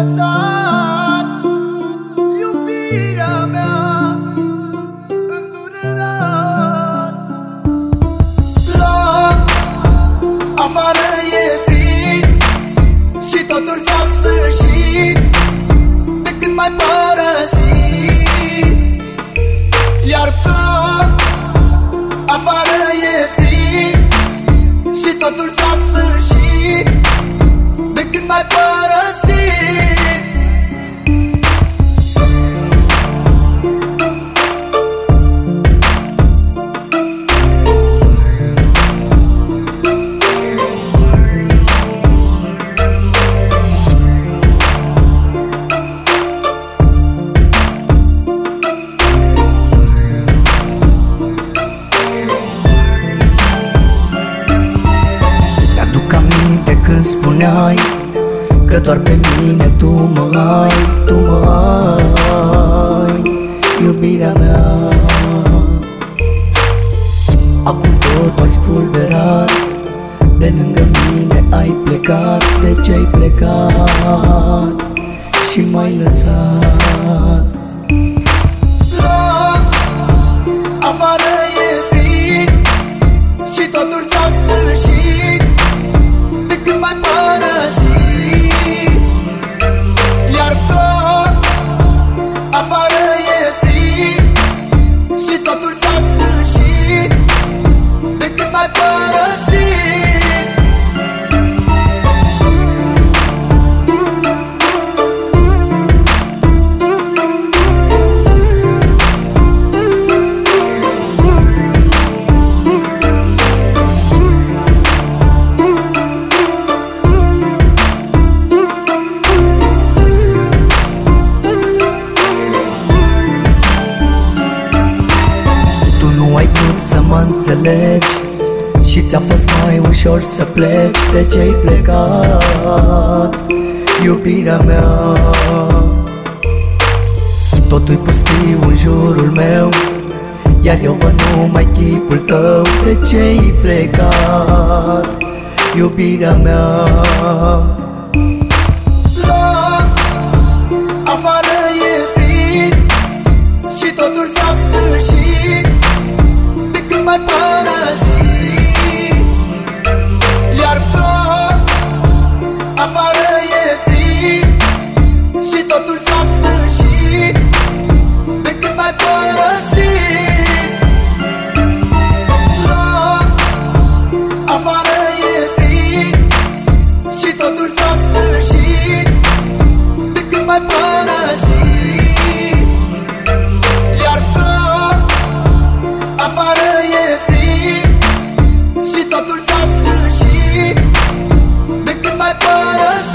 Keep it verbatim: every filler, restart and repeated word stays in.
lăsat iubirea mea îndurerat. La afară e frig și totul s-a sfârșit de când m-ai părăsit. Iar ploc, afară e frig și totul s-a sfârșit de când m-ai părăsit. Când spuneai că doar pe mine tu mă ai, tu mă ai, iubirea mea. Acum totul ai spulberat, de lângă mine ai plecat. De ce ai plecat și m-ai lăsat? La afară e frig și totul s-a sfârșit de când m-ai părăsit. Iar ploc, afară e frig și totul s-a sfârșit de când m-ai părăsit. Ai vrut să mă înțelegi și ți-a fost mai ușor să pleci. De ce-ai plecat, iubirea mea? Totul-i pustiu în jurul meu, iar eu văd numai chipul tău. De ce-ai plecat, iubirea mea? La afară e frig și totul s-a sfârșit de când m-ai părăsit. Iar ploc, afară e frig și totul s-a sfârșit de când m-ai părăsit. La afară e frig și totul s-a sfârșit de când m-ai părăsit. Iar ploc, afară e frig și totul s-a sfârșit de când m-ai părăsit.